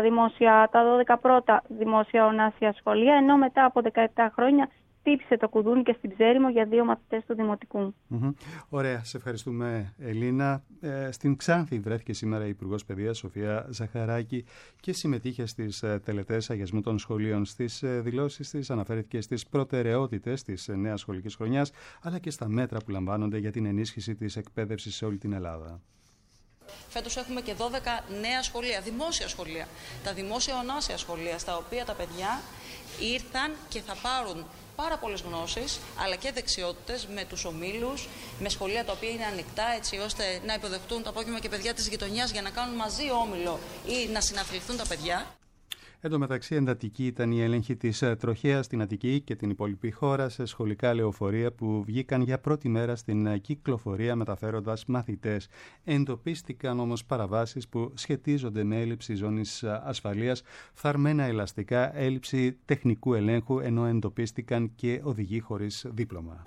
12 πρώτα δημόσια ονάσια σχολεία, ενώ μετά από 17 χρόνια χτύπησε το κουδούνι και στην Ψέριμο για 2 μαθητές του Δημοτικού. Ωραία, σε ευχαριστούμε, Ελίνα. Στην Ξάνθη βρέθηκε σήμερα η Υπουργός Παιδείας Σοφία Ζαχαράκη και συμμετείχε στις τελετές αγιασμού των σχολείων. Στις δηλώσεις της αναφέρθηκε στις προτεραιότητες της νέας σχολικής χρονιάς, αλλά και στα μέτρα που λαμβάνονται για την ενίσχυση της εκπαίδευσης σε όλη την Ελλάδα. Φέτος έχουμε και 12 νέα σχολεία, δημόσια σχολεία, τα δημόσια ονάσια σχολεία, στα οποία τα παιδιά ήρθαν και θα πάρουν πάρα πολλές γνώσεις, αλλά και δεξιότητες με τους ομίλους, με σχολεία τα οποία είναι ανοιχτά, έτσι ώστε να υποδεχτούν το απόγευμα και παιδιά της γειτονιάς για να κάνουν μαζί όμιλο ή να συναθλιφθούν τα παιδιά. Εν τω μεταξύ, εντατική ήταν η έλεγχη της τροχέας στην Αττική και την υπόλοιπη χώρα σε σχολικά λεωφορεία που βγήκαν για πρώτη μέρα στην κυκλοφορία μεταφέροντας μαθητές. Εντοπίστηκαν όμως παραβάσεις που σχετίζονται με έλλειψη ζώνης ασφαλείας, φθαρμένα ελαστικά, έλλειψη τεχνικού ελέγχου, ενώ εντοπίστηκαν και οδηγοί χωρίς δίπλωμα.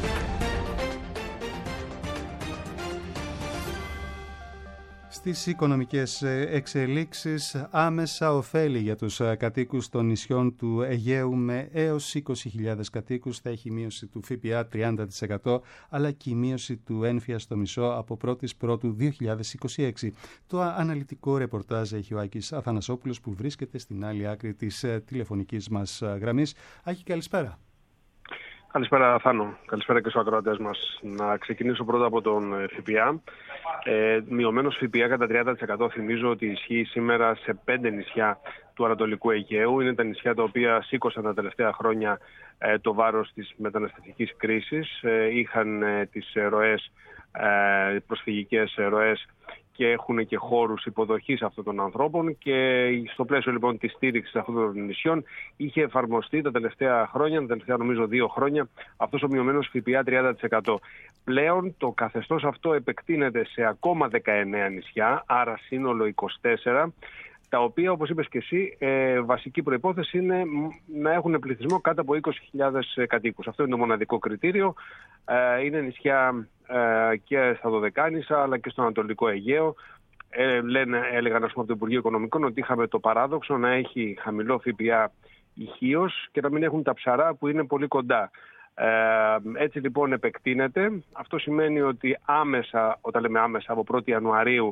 Στις οικονομικές εξελίξεις, άμεσα ωφέλη για τους κατοίκους των νησιών του Αιγαίου με έως 20.000 κατοίκους. Θα έχει μείωση του ΦΠΑ 30%, αλλά και η μείωση του ένφια στο μισό από 1η Πρώτου 2026. Το αναλυτικό ρεπορτάζ έχει ο Άκης Αθανασόπουλος, που βρίσκεται στην άλλη άκρη της τηλεφωνικής μας γραμμής. Άκη, καλησπέρα. Καλησπέρα, Θάνο. Καλησπέρα και στους ακροατές μας. Να ξεκινήσω πρώτα από τον ΦΠΑ. Μειωμένος ΦΠΑ κατά 30%. Θυμίζω ότι ισχύει σήμερα σε 5 νησιά του Ανατολικού Αιγαίου. Είναι τα νησιά τα οποία σήκωσαν τα τελευταία χρόνια το βάρος της μεταναστευτικής κρίσης. Είχαν τις ροές, προσφυγικές ροές, και έχουν και χώρους υποδοχής αυτών των ανθρώπων, και στο πλαίσιο λοιπόν της στήριξης αυτών των νησιών είχε εφαρμοστεί τα τελευταία χρόνια, τα τελευταία νομίζω 2 χρόνια, αυτός ο μειωμένος ΦΠΑ 30%. Πλέον το καθεστώς αυτό επεκτείνεται σε ακόμα 19 νησιά, άρα σύνολο 24. τα οποία, όπως είπες και εσύ, βασική προϋπόθεση είναι να έχουν πληθυσμό κάτω από 20.000 κατοίκους. Αυτό είναι το μοναδικό κριτήριο. Είναι νησιά και στα Δωδεκάνησα αλλά και στο Ανατολικό Αιγαίο. Έλεγαν από το Υπουργείο Οικονομικών ότι είχαμε το παράδοξο να έχει χαμηλό ΦΠΑ η Χίος και να μην έχουν τα Ψαρά που είναι πολύ κοντά. Έτσι λοιπόν επεκτείνεται. Αυτό σημαίνει ότι άμεσα, όταν λέμε άμεσα, από 1η Ιανουαρίου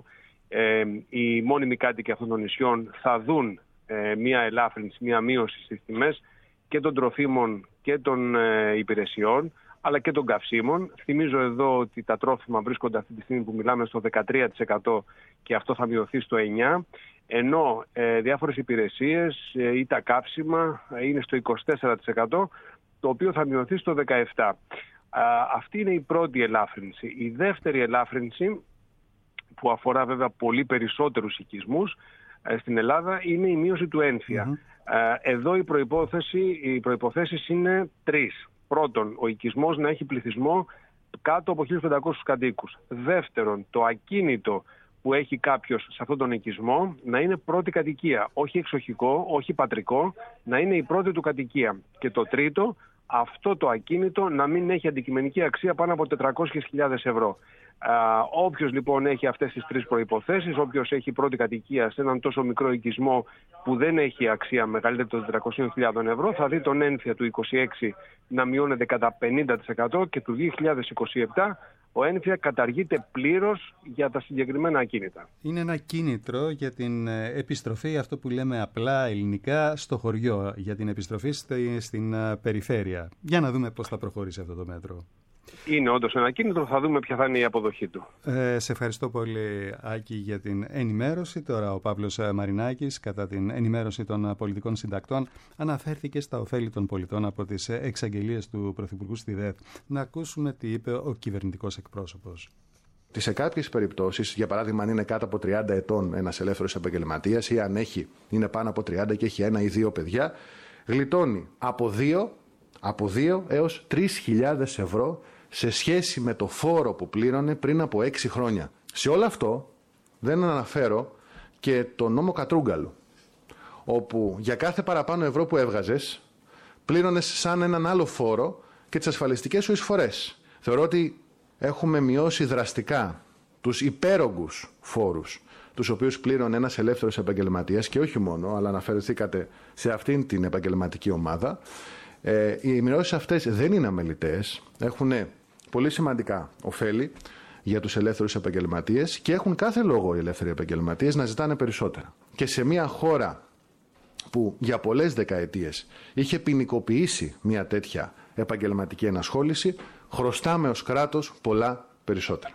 οι μόνιμοι κάτοικοι αυτών των νησιών θα δουν μία ελάφρυνση, μία μείωση στις τιμές και των τροφίμων και των υπηρεσιών, αλλά και των καυσίμων. Θυμίζω εδώ ότι τα τρόφιμα βρίσκονται αυτή τη στιγμή που μιλάμε στο 13% και αυτό θα μειωθεί στο 9%, ενώ διάφορες υπηρεσίες ή τα καύσιμα είναι στο 24%, το οποίο θα μειωθεί στο 17%. Αυτή είναι η πρώτη ελάφρυνση. Η δεύτερη ελάφρυνση, που αφορά βέβαια πολύ περισσότερους οικισμούς στην Ελλάδα, είναι η μείωση του ένφια. Εδώ οι προϋποθέσεις είναι τρεις. Πρώτον, ο οικισμός να έχει πληθυσμό κάτω από 1.500 κατοίκους. Δεύτερον, το ακίνητο που έχει κάποιος σε αυτόν τον οικισμό να είναι πρώτη κατοικία. Όχι εξοχικό, όχι πατρικό, να είναι η πρώτη του κατοικία. Και το τρίτο, αυτό το ακίνητο να μην έχει αντικειμενική αξία πάνω από 400.000 ευρώ. Όποιος λοιπόν έχει αυτές τις τρεις προϋποθέσεις, όποιος έχει πρώτη κατοικία σε έναν τόσο μικρό οικισμό που δεν έχει αξία μεγαλύτερη των 400.000 ευρώ, θα δει τον ένφια του 26 να μειώνεται κατά 50% και του 2027 ο ένφια καταργείται πλήρως για τα συγκεκριμένα ακίνητα. Είναι ένα κίνητρο για την επιστροφή, αυτό που λέμε απλά ελληνικά, στο χωριό, για την επιστροφή στην περιφέρεια. Για να δούμε πώς θα προχωρήσει αυτό το μέτρο. Είναι όντως ένα κίνητρο, θα δούμε ποια θα είναι η αποδοχή του. Σε ευχαριστώ πολύ, Άκη, για την ενημέρωση. Τώρα ο Παύλος Μαρινάκης, κατά την ενημέρωση των πολιτικών συντακτών, αναφέρθηκε στα ωφέλη των πολιτών από τις εξαγγελίες του Πρωθυπουργού στη ΔΕΘ. Να ακούσουμε τι είπε ο κυβερνητικός εκπρόσωπος. Σε κάποιες περιπτώσεις, για παράδειγμα, αν είναι κάτω από 30 ετών ένας ελεύθερος επαγγελματίας ή αν είναι πάνω από 30 και έχει 1 ή 2 παιδιά, γλιτώνει από 2 έως 3.000 ευρώ σε σχέση με το φόρο που πλήρωνε πριν από 6 χρόνια. Σε όλο αυτό δεν αναφέρω και το νόμο Κατρούγκαλου, όπου για κάθε παραπάνω ευρώ που έβγαζες, πλήρωνες σαν έναν άλλο φόρο και τις ασφαλιστικές σου εισφορές. Θεωρώ ότι έχουμε μειώσει δραστικά τους υπέρογκους φόρους, τους οποίους πλήρωνε ένας ελεύθερος επαγγελματίας, και όχι μόνο, αλλά αναφερθήκατε σε αυτήν την επαγγελματική ομάδα. Οι μειώσεις αυτές δεν είναι αμεληταίες, έχουν πολύ σημαντικά ωφέλη για τους ελεύθερους επαγγελματίες και έχουν κάθε λόγο οι ελεύθεροι επαγγελματίες να ζητάνε περισσότερα. Και σε μια χώρα που για πολλές δεκαετίες είχε ποινικοποιήσει μια τέτοια επαγγελματική ενασχόληση, χρωστάμε ως κράτος πολλά περισσότερα.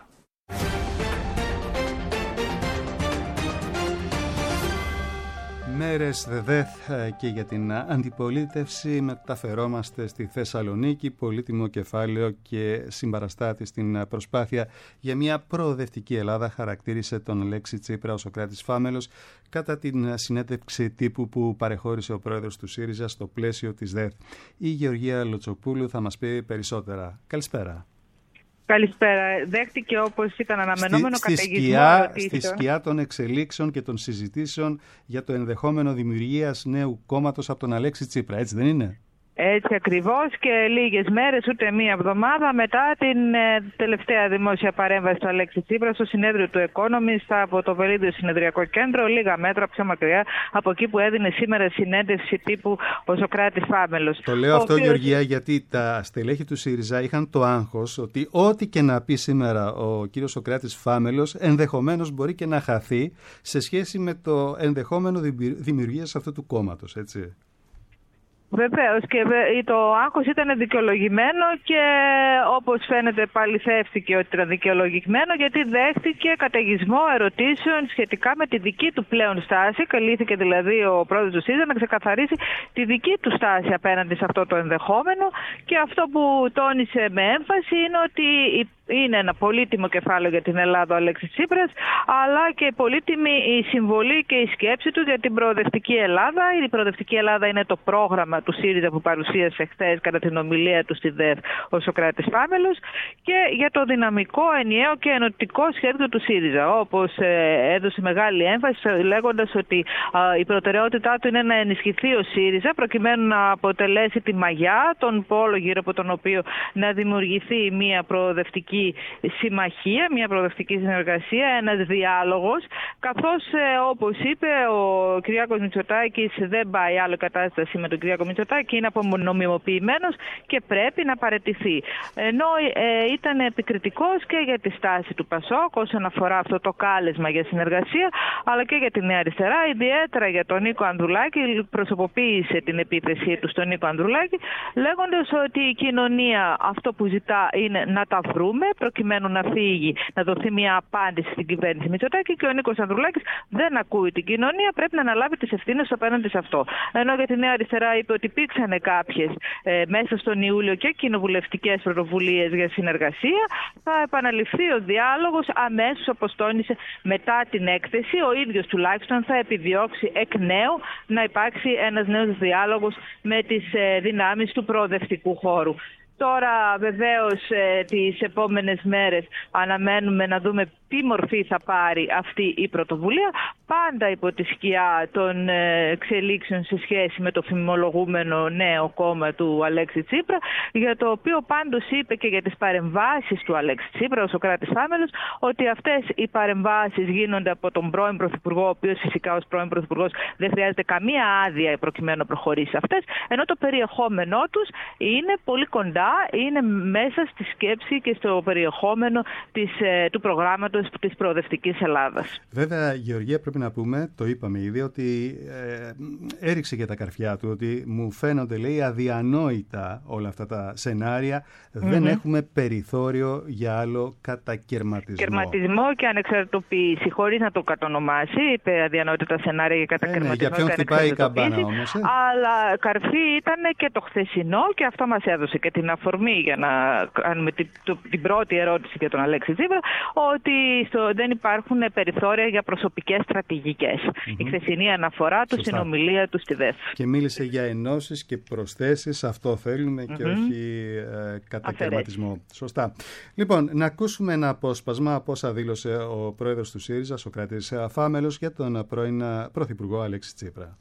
Μέρες ΔΕΘ και για την αντιπολίτευση. Μεταφερόμαστε στη Θεσσαλονίκη, πολύτιμο κεφάλαιο και συμπαραστάτη στην προσπάθεια για μια προοδευτική Ελλάδα, χαρακτήρισε τον Αλέξη Τσίπρα ο Σωκράτης Φάμελος κατά την συνέντευξη τύπου που παρεχώρησε ο πρόεδρος του ΣΥΡΙΖΑ στο πλαίσιο της ΔΕΘ. Η Γεωργία Λοτσοπούλου θα μας πει περισσότερα. Καλησπέρα. Καλησπέρα. Δέχτηκε, όπως ήταν αναμενόμενο, καταιγισμό ερωτήσεων. Στη σκιά των εξελίξεων και των συζητήσεων για το ενδεχόμενο δημιουργίας νέου κόμματος από τον Αλέξη Τσίπρα, έτσι δεν είναι? Έτσι ακριβώς, και λίγες μέρες, ούτε μία εβδομάδα μετά την τελευταία δημόσια παρέμβαση του Αλέξη Τσίπρα στο συνέδριο του Economist από το Βελίδιο Συνεδριακό Κέντρο, λίγα μέτρα πιο μακριά από εκεί που έδινε σήμερα συνέντευξη τύπου ο Σωκράτης Φάμελος. Το λέω αυτό, Γεωργία, γιατί τα στελέχη του ΣΥΡΙΖΑ είχαν το άγχος ότι ό,τι και να πει σήμερα ο κύριος Σωκράτης Φάμελος ενδεχομένως μπορεί και να χαθεί σε σχέση με το ενδεχόμενο δημιουργίας αυτού του κόμματος, έτσι. Βεβαίως, και το άγχος ήταν δικαιολογημένο και όπως φαίνεται παληθεύτηκε ότι ήταν δικαιολογημένο, γιατί δέχτηκε καταιγισμό ερωτήσεων σχετικά με τη δική του πλέον στάση. Καλήθηκε δηλαδή ο πρόεδρος του ΣΥΡΙΖΑ να ξεκαθαρίσει τη δική του στάση απέναντι σε αυτό το ενδεχόμενο, και αυτό που τόνισε με έμφαση είναι ότι είναι ένα πολύτιμο κεφάλαιο για την Ελλάδα ο Αλέξης Τσίπρας, αλλά και πολύτιμη η συμβολή και η σκέψη του για την προοδευτική Ελλάδα. Η προοδευτική Ελλάδα είναι το πρόγραμμα του ΣΥΡΙΖΑ που παρουσίασε χθες κατά την ομιλία του στη ΔΕΘ ο Σωκράτης Φάμελος, και για το δυναμικό, ενιαίο και ενωτικό σχέδιο του ΣΥΡΙΖΑ, όπως έδωσε μεγάλη έμφαση λέγοντας ότι η προτεραιότητά του είναι να ενισχυθεί ο ΣΥΡΙΖΑ προκειμένου να αποτελέσει τη μαγιά, τον πόλο γύρω από τον οποίο να δημιουργηθεί μια προοδευτική συμμαχία, μια προοδευτική συνεργασία, ένας διάλογος, καθώς όπως είπε ο Κυριάκος Μητσοτάκης, δεν πάει άλλο κατάσταση με τον Κυριάκο Μητσοτάκη, είναι απονομιμοποιημένος και πρέπει να παραιτηθεί. Ενώ ήταν επικριτικός και για τη στάση του ΠΑΣΟΚ όσον αφορά αυτό το κάλεσμα για συνεργασία, αλλά και για τη Νέα Αριστερά, ιδιαίτερα για τον Νίκο Ανδρουλάκη, προσωποποίησε την επίθεσή του στον Νίκο Ανδρουλάκη, λέγοντας ότι η κοινωνία αυτό που ζητά είναι να τα βρούμε προκειμένου να φύγει, να δοθεί μια απάντηση στην κυβέρνηση Μητσοτάκη, και ο Νίκος Ανδρουλάκης δεν ακούει την κοινωνία, πρέπει να αναλάβει τις ευθύνες απέναντι σε αυτό. Ενώ για τη Νέα Αριστερά είπε ότι υπήρξαν κάποιες μέσα στον Ιούλιο και κοινοβουλευτικές πρωτοβουλίες για συνεργασία, θα επαναληφθεί ο διάλογος αμέσως, όπως τόνισε, μετά την έκθεση. Ο ίδιος τουλάχιστον θα επιδιώξει εκ νέου να υπάρξει ένας νέος διάλογος με τις δυνάμεις του προοδευτικού χώρου. Τώρα βεβαίως τις επόμενες μέρες αναμένουμε να δούμε τι μορφή θα πάρει αυτή η πρωτοβουλία, πάντα υπό τη σκιά των εξελίξεων σε σχέση με το φημολογούμενο νέο κόμμα του Αλέξη Τσίπρα, για το οποίο πάντως είπε και για τις παρεμβάσεις του Αλέξη Τσίπρα, ο Σωκράτης Φάμελος, ότι αυτές οι παρεμβάσεις γίνονται από τον πρώην Πρωθυπουργό, ο οποίος φυσικά ως πρώην Πρωθυπουργός δεν χρειάζεται καμία άδεια προκειμένου να προχωρήσει σε αυτές, ενώ το περιεχόμενό τους είναι πολύ κοντά, είναι μέσα στη σκέψη και στο περιεχόμενο του προγράμματος της προοδευτικής Ελλάδας. Βέβαια, Γεωργία, πρέπει να πούμε, το είπαμε ήδη, ότι έριξε και τα καρφιά του, ότι μου φαίνονται, λέει, αδιανόητα όλα αυτά τα σενάρια. Δεν έχουμε περιθώριο για άλλο κατακαιρματισμό. Κερματισμό και ανεξαρτητοποίηση, χωρίς να το κατονομάσει. Είπε αδιανόητα σενάρια για κατακαιρματισμό. Για ποιον χτυπάει η καμπάνα όμως. Αλλά καρφί ήταν και το χθεσινό, και αυτό μας έδωσε και την αφορμή για να κάνουμε την πρώτη ερώτηση για τον Αλέξη Τσίπρα, ότι δεν υπάρχουν περιθώρια για προσωπικές στρατηγικές. Η χθεσινή αναφορά του στην ομιλία του στη ΔΕΘ. Και μίλησε για ενώσεις και προσθέσεις, αυτό θέλουμε, και όχι κατακαιρματισμό. Σωστά. Λοιπόν, να ακούσουμε ένα απόσπασμα από όσα δήλωσε ο πρόεδρος του ΣΥΡΙΖΑ, Σωκράτης Φάμελος, για τον πρώην πρωθυπουργό Αλέξη Τσίπρα.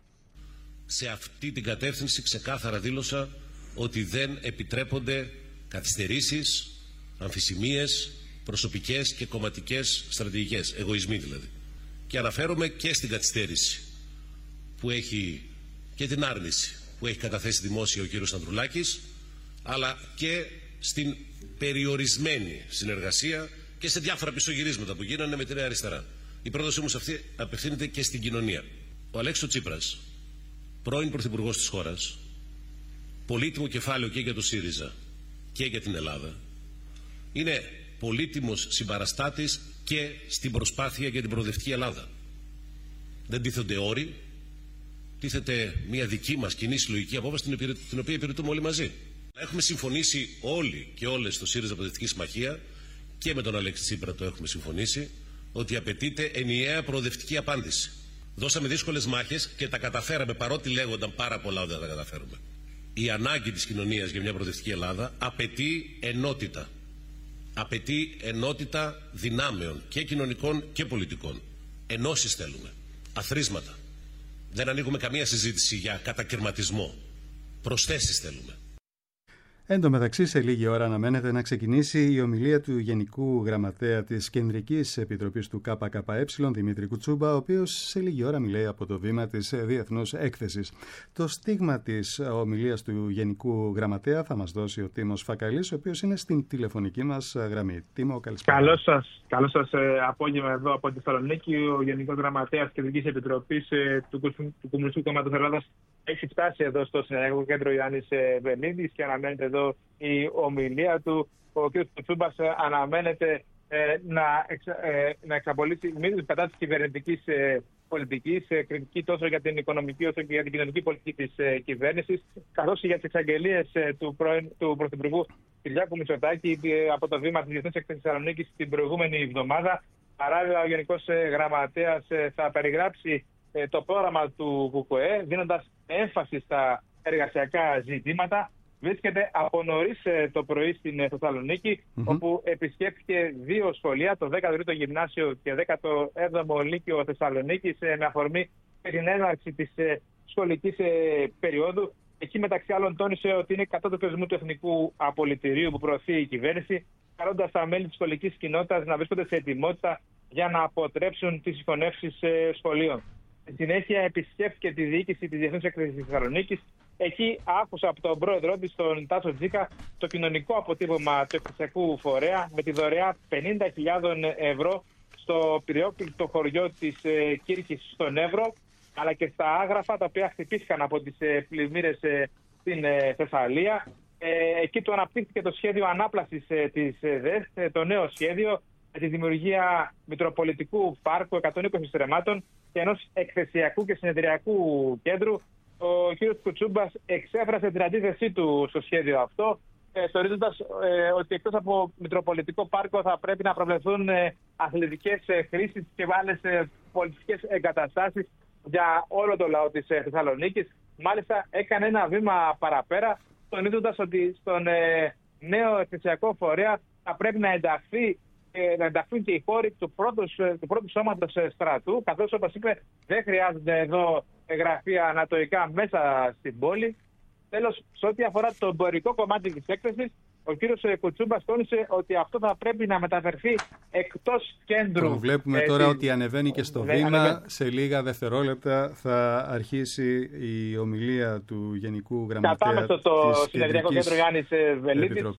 Σε αυτή την κατεύθυνση ξεκάθαρα δήλωσα ότι δεν επιτρέπονται καθυστερήσεις, αμφισημίες, προσωπικές και κομματικές στρατηγικές, εγωισμοί δηλαδή. Και αναφέρομαι και στην καθυστέρηση που έχει, και την άρνηση που έχει καταθέσει δημόσια ο κύριος Ανδρουλάκης, αλλά και στην περιορισμένη συνεργασία και σε διάφορα πισωγυρίσματα που γίνανε με τη Νέα Αριστερά. Η πρότασή μου σε αυτή απευθύνεται και στην κοινωνία. Ο Αλέξης Τσίπρας, πρώην πρωθυπουργός της χώρας, πολύτιμο κεφάλαιο και για το ΣΥΡΙΖΑ και για την Ελλάδα, είναι πολύτιμος συμπαραστάτης και στην προσπάθεια για την προοδευτική Ελλάδα. Δεν τίθενται όροι, τίθεται μια δική μας κοινή συλλογική απόφαση, την οποία υπηρετούμε όλοι μαζί. Έχουμε συμφωνήσει όλοι και όλες στο ΣΥΡΙΖΑ Προοδευτική Συμμαχία, και με τον Αλέξη Τσίπρα το έχουμε συμφωνήσει, ότι απαιτείται ενιαία προοδευτική απάντηση. Δώσαμε δύσκολες μάχες και τα καταφέραμε, παρότι λέγονταν πάρα πολλά ότι δεν τα καταφέρουμε. Η ανάγκη της κοινωνίας για μια προοδευτική Ελλάδα απαιτεί ενότητα. Απαιτεί ενότητα δυνάμεων και κοινωνικών και πολιτικών. Ενώσεις θέλουμε. Αθροίσματα. Δεν ανοίγουμε καμία συζήτηση για κατακαιρματισμό. Προσθέσεις θέλουμε. Εν τω μεταξύ, σε λίγη ώρα αναμένεται να ξεκινήσει η ομιλία του Γενικού Γραμματέα της Κεντρικής Επιτροπής του ΚΚΕ, Δημήτρη Κουτσούμπα, ο οποίος σε λίγη ώρα μιλάει από το βήμα της Διεθνούς Έκθεσης. Το στίγμα της ομιλίας του Γενικού Γραμματέα θα μας δώσει ο Τίμος Φακαλής, ο οποίος είναι στην τηλεφωνική μας γραμμή. Τίμο, καλησπέρα. Καλό σας απόγευμα εδώ από τη Θεσσαλονίκη. Ο Γενικός Γραμματέας Κεντρικής Επιτροπής του Κομμουνιστικού Κόμματος Ελλάδας έχει φτάσει εδώ στο Συνεργατικό Κέντρο Ιωάννης Βελίδης και αναμένεται εδώ η ομιλία του. Ο κ. Κουτσούμπας αναμένεται να εξαπολύσει μήνυμα κατά της κυβερνητικής πολιτικής, κριτική τόσο για την οικονομική όσο και για την κοινωνική πολιτική της κυβέρνησης, καθώς και για τις εξαγγελίες του Πρωθυπουργού Κυριάκου Μητσοτάκη από το βήμα της Διεθνούς Έκθεσης Θεσσαλονίκης την προηγούμενη εβδομάδα. Παράλληλα, ο Γενικός Γραμματέας θα περιγράψει το πρόγραμμα του ΚΚΕ, δίνοντας έμφαση στα εργασιακά ζητήματα. Βρίσκεται από νωρίς το πρωί στην Θεσσαλονίκη, όπου επισκέφθηκε 2 σχολεία, το 13ο Γυμνάσιο και 17ο Λύκειο Θεσσαλονίκης, με αφορμή την έναρξη της σχολικής περίοδου. Εκεί, μεταξύ άλλων, τόνισε ότι είναι κατά του θεσμού του Εθνικού Απολυτηρίου που προωθεί η κυβέρνηση, καλώντας τα μέλη της σχολικής κοινότητας να βρίσκονται σε ετοιμότητα για να αποτρέψουν τις συγχωνεύσεις σχολείων. Στη συνέχεια, επισκέφθηκε τη διοίκηση της Διεθνούς Έκθεσης Θεσσαλονίκης. Εκεί άκουσα από τον πρόεδρό της, τον Τάσο Τζίκα, το κοινωνικό αποτύπωμα του εκκλησιακού φορέα με τη δωρεά 50.000 ευρώ στο πυριόκλητο χωριό της Κύρκης στον Εύρο, αλλά και στα άγραφα τα οποία χτυπήθηκαν από τις πλημμύρες στην Θεσσαλία. Εκεί του αναπτύχθηκε το σχέδιο ανάπλασης της ΔΕΣ, το νέο σχέδιο με τη δημιουργία Μητροπολιτικού Πάρκου 120 στρεμμάτων και ενός εκθεσιακού και συνεδριακού κέντρου. Ο κ. Κουτσούμπας εξέφρασε την αντίθεσή του στο σχέδιο αυτό, θεωρίζοντας ότι εκτός από Μητροπολιτικό Πάρκο θα πρέπει να προβλεφθούν αθλητικές χρήσεις και άλλες πολιτικές εγκαταστάσεις για όλο το λαό της Θεσσαλονίκης. Μάλιστα έκανε ένα βήμα παραπέρα, τονίζοντας ότι στον νέο εκκλησιακό φορέα θα πρέπει να ενταχθούν και οι χώροι του πρώτου σώματος στρατού, καθώς, όπως είπε, δεν χρειάζονται εδώ γραφεία ανατοϊκά μέσα στην πόλη. Τέλος, σε ό,τι αφορά το εμπορικό κομμάτι της έκθεσης, ο κύριος Κουτσούμπας τόνισε ότι αυτό θα πρέπει να μεταφερθεί εκτός κέντρου. Βλέπουμε τώρα ότι ανεβαίνει και στο βήμα. Σε λίγα δευτερόλεπτα θα αρχίσει η ομιλία του Γενικού Γραμματέα της Συνεδριακό Κέντρο Γιάννης Βελίτης.